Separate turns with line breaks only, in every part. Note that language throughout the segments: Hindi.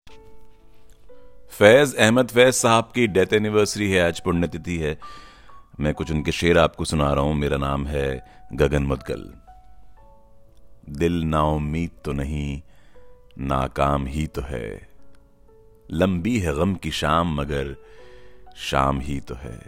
फैज़ अहमद फैज़ साहब की डेथ एनिवर्सरी है, आज पुण्यतिथि है। मैं कुछ उनके शेर आपको सुना रहा हूं। मेरा नाम है गगन मुदगल। दिल नाउम्मीद तो नहीं, नाकाम ही तो है। लंबी है गम की शाम मगर शाम ही तो है।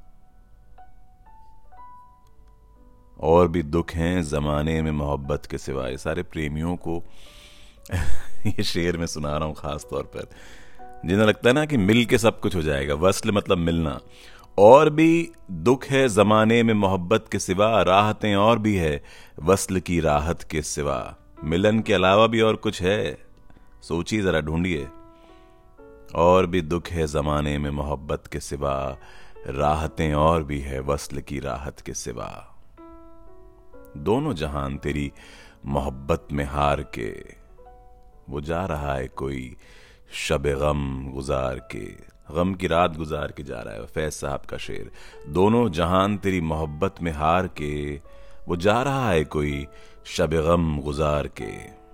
और भी दुख हैं जमाने में मोहब्बत के सिवाय। सारे प्रेमियों को ये शेर मैं सुना रहा हूं खास तौर पर, जिन्हें लगता है ना कि मिल के सब कुछ हो जाएगा। वस्ल मतलब मिलना। और भी दुख है जमाने में मोहब्बत के सिवा, राहतें और भी है वस्ल की राहत के सिवा। मिलन के अलावा भी और कुछ है, सोचिए जरा, ढूंढिए। और भी दुख है जमाने में मोहब्बत के सिवा, राहतें और भी है वस्ल की राहत के सिवा। दोनों जहान तेरी मोहब्बत में हार के, वो जा रहा है कोई शब गम गुजार के। गम की रात गुजार के जा रहा है। फैज साहब का शेर। दोनों जहान तेरी मोहब्बत में हार के, वो जा रहा है कोई शब गम गुजार के।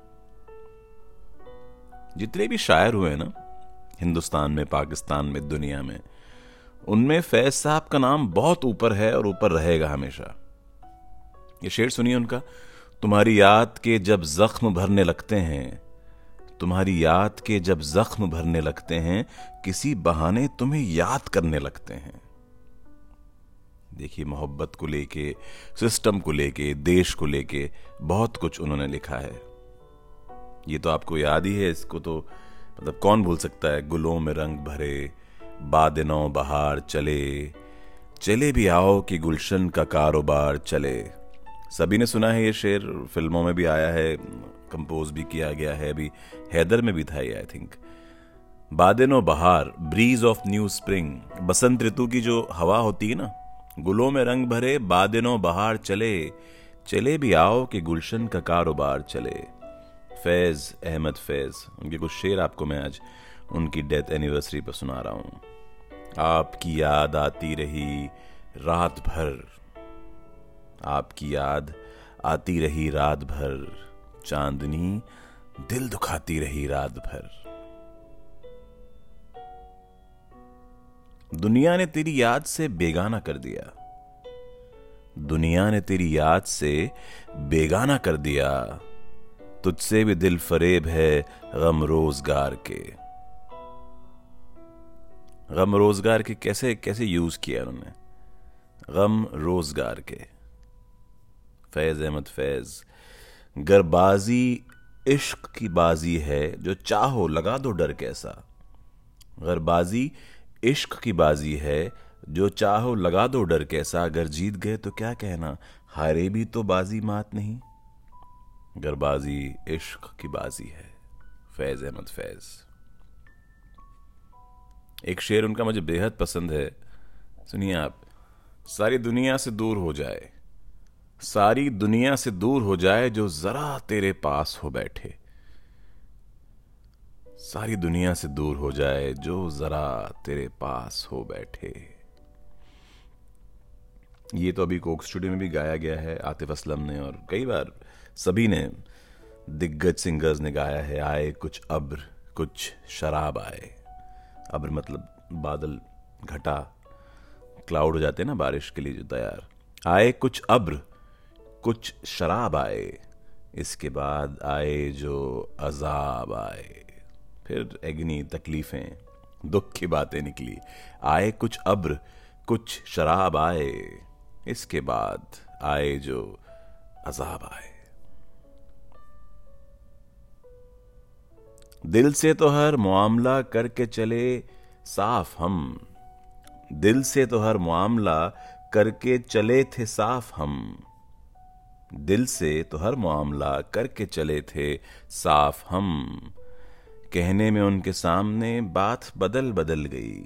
जितने भी शायर हुए ना हिंदुस्तान में, पाकिस्तान में, दुनिया में, उनमें फैज साहब का नाम बहुत ऊपर है और ऊपर रहेगा हमेशा। ये शेर सुनिए उनका। तुम्हारी याद के जब जख्म भरने लगते हैं, तुम्हारी याद के जब जख्म भरने लगते हैं, किसी बहाने तुम्हें याद करने लगते हैं। देखिए, मोहब्बत को लेके, सिस्टम को लेके, देश को लेके बहुत कुछ उन्होंने लिखा है। ये तो आपको याद ही है। इसको तो मतलब कौन भूल सकता है। गुलों में रंग भरे, बादिनों बहार चले, चले भी आओ कि गुलशन का कारोबार चले। सभी ने सुना है ये शेर, फिल्मों में भी आया है, कंपोज भी किया गया है। अभी हैदर में भी था ये, आई थिंक। बादिनो बहार, ब्रीज ऑफ न्यू स्प्रिंग, बसंत ऋतु की जो हवा होती है ना। गुलों में रंग भरे, बादिनो बहार चले, चले भी आओ कि गुलशन का कारोबार चले। फैज अहमद फैज, उनके कुछ शेर आपको मैं आज उनकी डेथ एनिवर्सरी पर सुना रहा हूं। आपकी याद आती रही रात भर, आपकी याद आती रही रात भर, चांदनी दिल दुखाती रही रात भर। दुनिया ने तेरी याद से बेगाना कर दिया, दुनिया ने तेरी याद से बेगाना कर दिया। तुझसे भी दिल फरेब है गम रोजगार के। गम रोजगार के कैसे कैसे यूज किया उन्होंने, गम रोजगार के। फैज अहमद फैज। गरबाजी इश्क की बाजी है, जो चाहो लगा दो डर कैसा। गरबाजी इश्क की बाजी है, जो चाहो लगा दो डर कैसा। अगर जीत गए तो क्या कहना, हारे भी तो बाजी मात नहीं। गरबाजी इश्क की बाजी है। फैज अहमद फैज। एक शेर उनका मुझे बेहद पसंद है, सुनिए आप। सारी दुनिया से दूर हो जाए, सारी दुनिया से दूर हो जाए, जो जरा तेरे पास हो बैठे। सारी दुनिया से दूर हो जाए, जो जरा तेरे पास हो बैठे। ये तो अभी कोक स्टूडियो में भी गाया गया है आतिफ असलम ने, और कई बार सभी ने, दिग्गज सिंगर्स ने गाया है। आए कुछ अब्र कुछ शराब आए। अब्र मतलब बादल, घटा, क्लाउड हो जाते हैं ना बारिश के लिए जो तैयार। आए कुछ अब्र कुछ शराब आए, इसके बाद आए जो अजाब आए। फिर अग्नि, तकलीफें, दुख की बातें निकली। आए कुछ अब्र कुछ शराब आए, इसके बाद आए जो अजाब आए। दिल से तो हर मामला करके चले साफ हम, दिल से तो हर मामला करके चले थे साफ हम। दिल से तो हर मामला करके चले थे साफ हम। कहने में उनके सामने बात बदल बदल गई,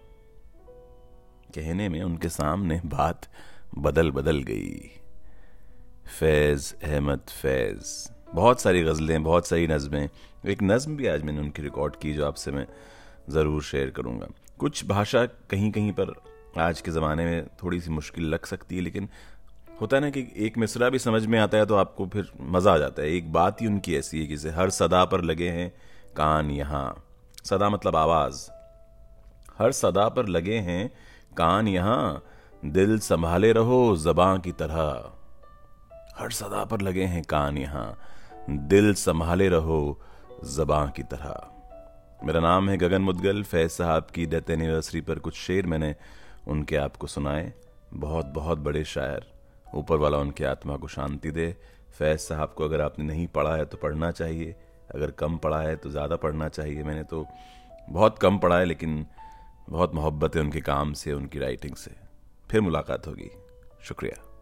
कहने में उनके सामने बात बदल बदल गई। फैज अहमद फैज। बहुत सारी गज़लें, बहुत सारी नज़में। एक नज़्म भी आज मैंने उनकी रिकॉर्ड की, जो आपसे मैं ज़रूर शेयर करूँगा। कुछ भाषा कहीं कहीं पर आज के ज़माने में थोड़ी सी मुश्किल लग सकती है, लेकिन होता है ना कि एक मिसरा भी समझ में आता है तो आपको फिर मज़ा आ जाता है। एक बात ही उनकी ऐसी है कि हर सदा पर लगे हैं कान यहाँ, सदा मतलब आवाज। हर सदा पर लगे हैं कान यहाँ, दिल संभाले रहो ज़बां की तरह। हर सदा पर लगे हैं कान यहाँ, दिल संभाले रहो ज़बां की तरह। मेरा नाम है गगन मुदगल। फैज़ साहब की डेथ एनिवर्सरी पर कुछ शेर मैंने उनके आपको सुनाए। बहुत बहुत बड़े शायर, ऊपर वाला उनकी आत्मा को शांति दे। फैज़ साहब को अगर आपने नहीं पढ़ा है तो पढ़ना चाहिए, अगर कम पढ़ा है तो ज़्यादा पढ़ना चाहिए। मैंने तो बहुत कम पढ़ा है, लेकिन बहुत मोहब्बत है उनके काम से, उनकी राइटिंग से। फिर मुलाकात होगी। शुक्रिया।